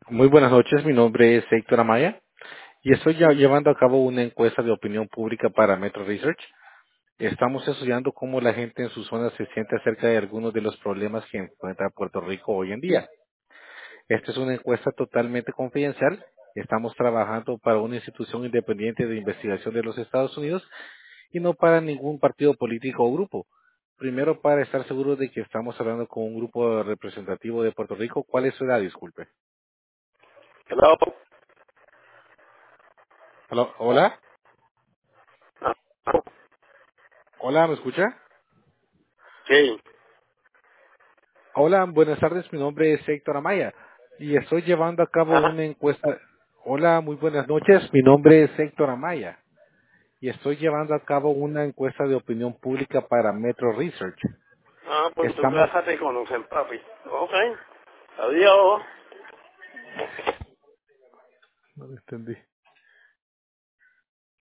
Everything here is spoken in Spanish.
Muy buenas noches, mi nombre es Héctor Amaya y estoy llevando a cabo una encuesta de opinión pública para Metro Research. Estamos estudiando cómo la gente en su zona se siente acerca de algunos de los problemas que encuentra Puerto Rico hoy en día. Esta es una encuesta totalmente confidencial. Estamos trabajando para una institución independiente de investigación de los Estados Unidos y no para ningún partido político o grupo. Primero, para estar seguros de que estamos hablando con un grupo representativo de Puerto Rico, ¿cuál es su edad? Disculpe. Hello. Hola, Ah, hola, ¿me escucha? sí. Hola, buenas tardes. Mi nombre es Héctor Amaya y estoy llevando a cabo Ajá. una encuesta. Hola, muy buenas noches. Mi nombre es Héctor Amaya y estoy llevando a cabo una encuesta de opinión pública para Metro Research. Ah, pues en tu Estamos. casa te conocen, papi. Ok. Adiós. No lo entendí.